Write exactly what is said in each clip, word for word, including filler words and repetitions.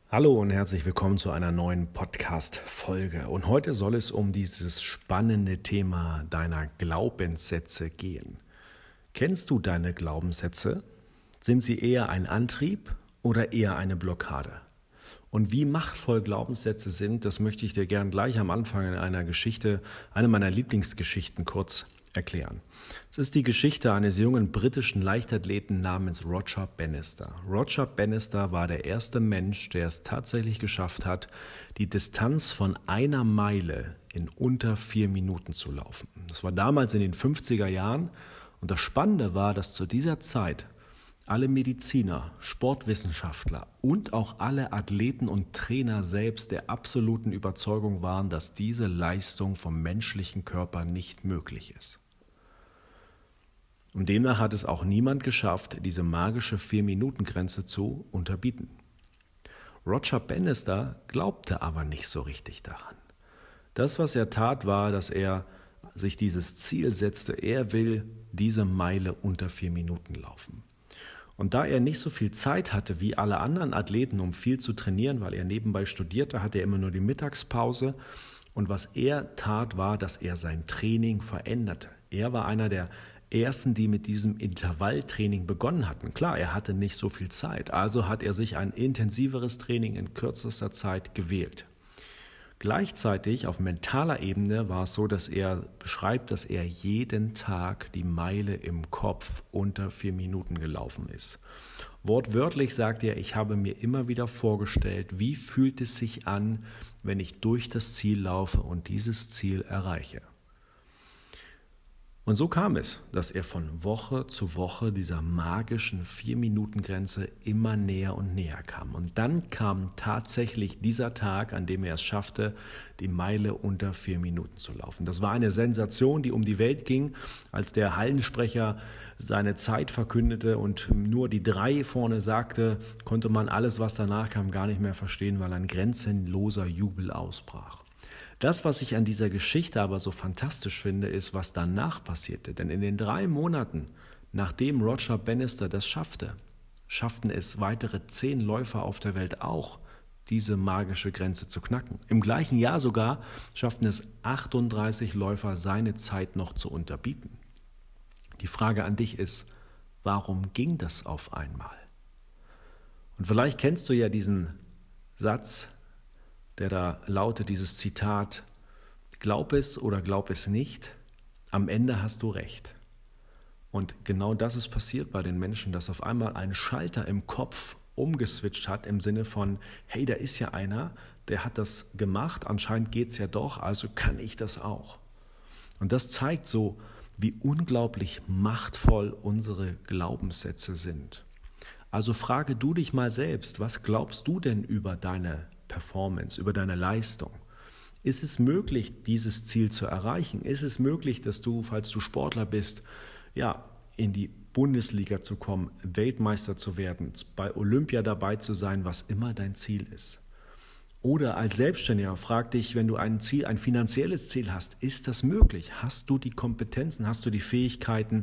Hallo und herzlich willkommen zu einer neuen Podcast-Folge. Und heute soll es um dieses spannende Thema deiner Glaubenssätze gehen. Kennst du deine Glaubenssätze? Sind sie eher ein Antrieb oder eher eine Blockade? Und wie machtvoll Glaubenssätze sind, das möchte ich dir gern gleich am Anfang in einer Geschichte, eine meiner Lieblingsgeschichten kurz erklären. Es ist die Geschichte eines jungen britischen Leichtathleten namens Roger Bannister. Roger Bannister war der erste Mensch, der es tatsächlich geschafft hat, die Distanz von einer Meile in unter vier Minuten zu laufen. Das war damals in den fünfziger Jahren und das Spannende war, dass zu dieser Zeit alle Mediziner, Sportwissenschaftler und auch alle Athleten und Trainer selbst der absoluten Überzeugung waren, dass diese Leistung vom menschlichen Körper nicht möglich ist. Und demnach hat es auch niemand geschafft, diese magische Vier-Minuten-Grenze zu unterbieten. Roger Bannister glaubte aber nicht so richtig daran. Das, was er tat, war, dass er sich dieses Ziel setzte, er will diese Meile unter vier Minuten laufen. Und da er nicht so viel Zeit hatte wie alle anderen Athleten, um viel zu trainieren, weil er nebenbei studierte, hatte er immer nur die Mittagspause. Und was er tat, war, dass er sein Training veränderte. Er war einer der Ersten, die mit diesem Intervalltraining begonnen hatten. Klar, er hatte nicht so viel Zeit, also hat er sich ein intensiveres Training in kürzester Zeit gewählt. Gleichzeitig auf mentaler Ebene war es so, dass er beschreibt, dass er jeden Tag die Meile im Kopf unter vier Minuten gelaufen ist. Wortwörtlich sagt er, ich habe mir immer wieder vorgestellt, wie fühlt es sich an, wenn ich durch das Ziel laufe und dieses Ziel erreiche. Und so kam es, dass er von Woche zu Woche dieser magischen Vier-Minuten-Grenze immer näher und näher kam. Und dann kam tatsächlich dieser Tag, an dem er es schaffte, die Meile unter vier Minuten zu laufen. Das war eine Sensation, die um die Welt ging, als der Hallensprecher seine Zeit verkündete und nur die drei vorne sagte, konnte man alles, was danach kam, gar nicht mehr verstehen, weil ein grenzenloser Jubel ausbrach. Das, was ich an dieser Geschichte aber so fantastisch finde, ist, was danach passierte. Denn in den drei Monaten, nachdem Roger Bannister das schaffte, schafften es weitere zehn Läufer auf der Welt auch, diese magische Grenze zu knacken. Im gleichen Jahr sogar schafften es achtunddreißig Läufer, seine Zeit noch zu unterbieten. Die Frage an dich ist, warum ging das auf einmal? Und vielleicht kennst du ja diesen Satz, der da lautet, dieses Zitat, glaub es oder glaub es nicht, am Ende hast du recht. Und genau das ist passiert bei den Menschen, dass auf einmal ein Schalter im Kopf umgeswitcht hat im Sinne von, hey, da ist ja einer, der hat das gemacht, anscheinend geht es ja doch, also kann ich das auch. Und das zeigt so, wie unglaublich machtvoll unsere Glaubenssätze sind. Also frage du dich mal selbst, was glaubst du denn über deine Performance, über deine Leistung? Ist es möglich, dieses Ziel zu erreichen? Ist es möglich, dass du, falls du Sportler bist, ja, in die Bundesliga zu kommen, Weltmeister zu werden, bei Olympia dabei zu sein, was immer dein Ziel ist? Oder als Selbstständiger, frag dich, wenn du ein Ziel, ein finanzielles Ziel hast, ist das möglich? Hast du die Kompetenzen, hast du die Fähigkeiten,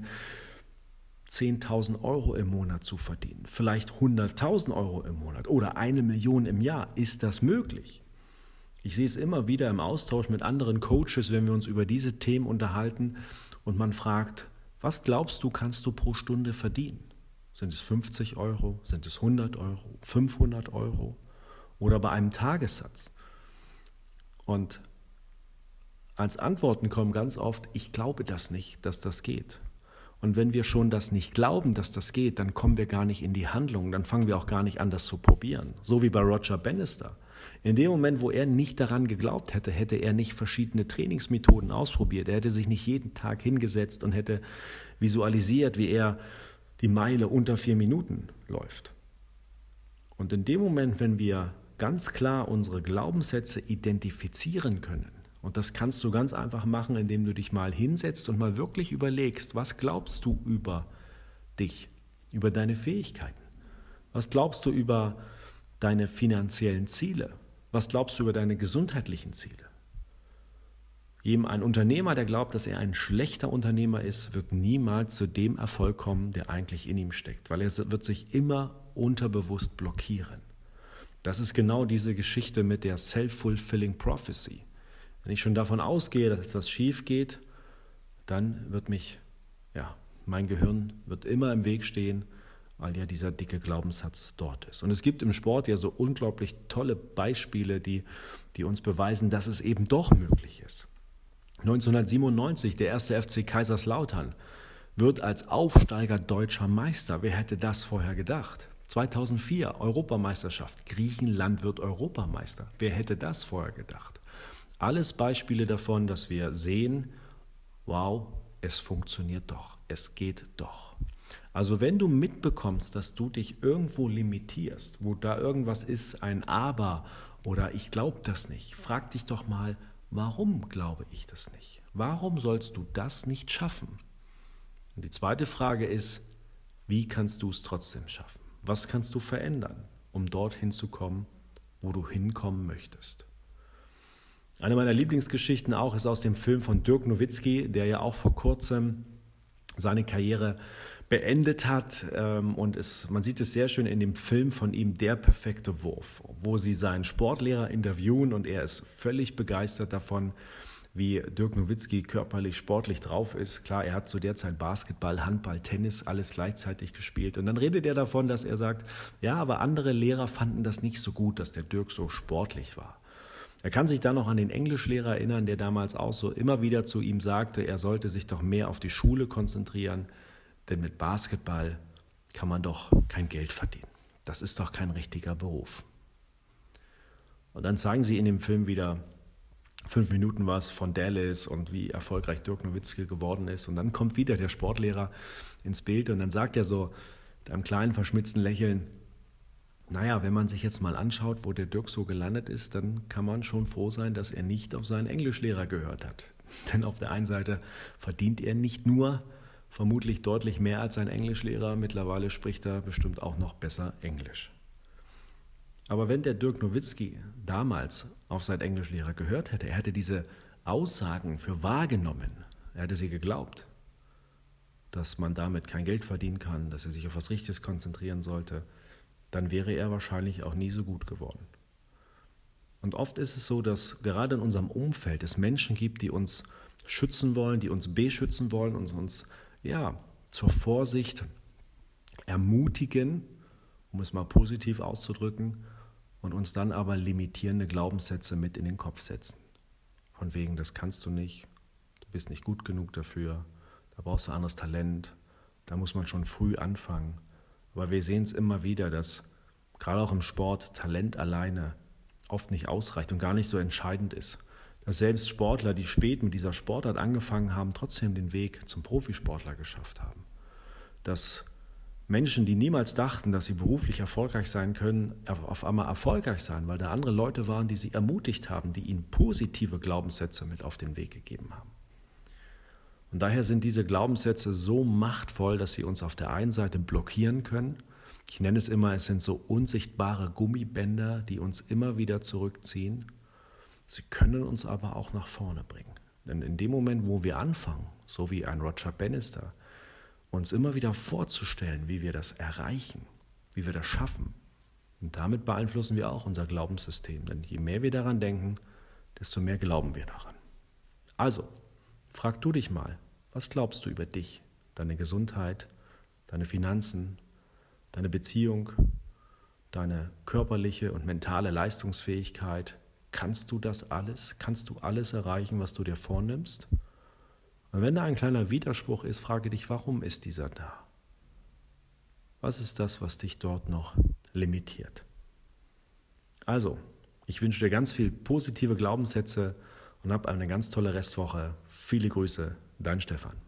zehntausend Euro im Monat zu verdienen, vielleicht hunderttausend Euro im Monat oder eine Million im Jahr. Ist das möglich? Ich sehe es immer wieder im Austausch mit anderen Coaches, wenn wir uns über diese Themen unterhalten und man fragt, was glaubst du, kannst du pro Stunde verdienen? Sind es fünfzig Euro? Sind es hundert Euro? fünfhundert Euro? Oder bei einem Tagessatz? Und als Antworten kommen ganz oft, ich glaube das nicht, dass das geht. Und wenn wir schon das nicht glauben, dass das geht, dann kommen wir gar nicht in die Handlung, dann fangen wir auch gar nicht an, das zu probieren. So wie bei Roger Bannister. In dem Moment, wo er nicht daran geglaubt hätte, hätte er nicht verschiedene Trainingsmethoden ausprobiert. Er hätte sich nicht jeden Tag hingesetzt und hätte visualisiert, wie er die Meile unter vier Minuten läuft. Und in dem Moment, wenn wir ganz klar unsere Glaubenssätze identifizieren können, und das kannst du ganz einfach machen, indem du dich mal hinsetzt und mal wirklich überlegst, was glaubst du über dich, über deine Fähigkeiten? Was glaubst du über deine finanziellen Ziele? Was glaubst du über deine gesundheitlichen Ziele? Ein Unternehmer, der glaubt, dass er ein schlechter Unternehmer ist, wird niemals zu dem Erfolg kommen, der eigentlich in ihm steckt, weil er wird sich immer unterbewusst blockieren. Das ist genau diese Geschichte mit der Self-Fulfilling Prophecy. Wenn ich schon davon ausgehe, dass etwas schief geht, dann wird mich, ja, mein Gehirn wird immer im Weg stehen, weil ja dieser dicke Glaubenssatz dort ist. Und es gibt im Sport ja so unglaublich tolle Beispiele, die, die uns beweisen, dass es eben doch möglich ist. neunzehnhundertsiebenundneunzig, der erste F C Kaiserslautern, wird als Aufsteiger deutscher Meister. Wer hätte das vorher gedacht? zweitausendvier, Europameisterschaft. Griechenland wird Europameister. Wer hätte das vorher gedacht? Alles Beispiele davon, dass wir sehen, wow, es funktioniert doch, es geht doch. Also wenn du mitbekommst, dass du dich irgendwo limitierst, wo da irgendwas ist, ein Aber oder ich glaube das nicht, frag dich doch mal, warum glaube ich das nicht? Warum sollst du das nicht schaffen? Und die zweite Frage ist, wie kannst du es trotzdem schaffen? Was kannst du verändern, um dorthin zu kommen, wo du hinkommen möchtest? Eine meiner Lieblingsgeschichten auch ist aus dem Film von Dirk Nowitzki, der ja auch vor kurzem seine Karriere beendet hat. Und es, man sieht es sehr schön in dem Film von ihm, Der perfekte Wurf, wo sie seinen Sportlehrer interviewen und er ist völlig begeistert davon, wie Dirk Nowitzki körperlich, sportlich drauf ist. Klar, er hat zu der Zeit Basketball, Handball, Tennis, alles gleichzeitig gespielt. Und dann redet er davon, dass er sagt, ja, aber andere Lehrer fanden das nicht so gut, dass der Dirk so sportlich war. Er kann sich dann noch an den Englischlehrer erinnern, der damals auch so immer wieder zu ihm sagte, er sollte sich doch mehr auf die Schule konzentrieren, denn mit Basketball kann man doch kein Geld verdienen. Das ist doch kein richtiger Beruf. Und dann zeigen sie in dem Film wieder fünf Minuten was von Dallas und wie erfolgreich Dirk Nowitzki geworden ist. Und dann kommt wieder der Sportlehrer ins Bild und dann sagt er so mit einem kleinen verschmitzten Lächeln, naja, wenn man sich jetzt mal anschaut, wo der Dirk so gelandet ist, dann kann man schon froh sein, dass er nicht auf seinen Englischlehrer gehört hat. Denn auf der einen Seite verdient er nicht nur vermutlich deutlich mehr als sein Englischlehrer, mittlerweile spricht er bestimmt auch noch besser Englisch. Aber wenn der Dirk Nowitzki damals auf seinen Englischlehrer gehört hätte, er hätte diese Aussagen für wahrgenommen, er hätte sie geglaubt, dass man damit kein Geld verdienen kann, dass er sich auf was Richtiges konzentrieren sollte, dann wäre er wahrscheinlich auch nie so gut geworden. Und oft ist es so, dass gerade in unserem Umfeld es Menschen gibt, die uns schützen wollen, die uns beschützen wollen und uns ja, zur Vorsicht ermutigen, um es mal positiv auszudrücken, und uns dann aber limitierende Glaubenssätze mit in den Kopf setzen. Von wegen, das kannst du nicht, du bist nicht gut genug dafür, da brauchst du anderes Talent, da muss man schon früh anfangen. Aber wir sehen es immer wieder, dass gerade auch im Sport Talent alleine oft nicht ausreicht und gar nicht so entscheidend ist. Dass selbst Sportler, die spät mit dieser Sportart angefangen haben, trotzdem den Weg zum Profisportler geschafft haben. Dass Menschen, die niemals dachten, dass sie beruflich erfolgreich sein können, auf einmal erfolgreich sein, weil da andere Leute waren, die sie ermutigt haben, die ihnen positive Glaubenssätze mit auf den Weg gegeben haben. Und daher sind diese Glaubenssätze so machtvoll, dass sie uns auf der einen Seite blockieren können. Ich nenne es immer, es sind so unsichtbare Gummibänder, die uns immer wieder zurückziehen. Sie können uns aber auch nach vorne bringen. Denn in dem Moment, wo wir anfangen, so wie ein Roger Bannister, uns immer wieder vorzustellen, wie wir das erreichen, wie wir das schaffen, und damit beeinflussen wir auch unser Glaubenssystem. Denn je mehr wir daran denken, desto mehr glauben wir daran. Also, frag du dich mal, was glaubst du über dich, deine Gesundheit, deine Finanzen, deine Beziehung, deine körperliche und mentale Leistungsfähigkeit? Kannst du das alles? Kannst du alles erreichen, was du dir vornimmst? Und wenn da ein kleiner Widerspruch ist, frage dich, warum ist dieser da? Was ist das, was dich dort noch limitiert? Also, ich wünsche dir ganz viel positive Glaubenssätze und hab eine ganz tolle Restwoche. Viele Grüße, dein Stefan.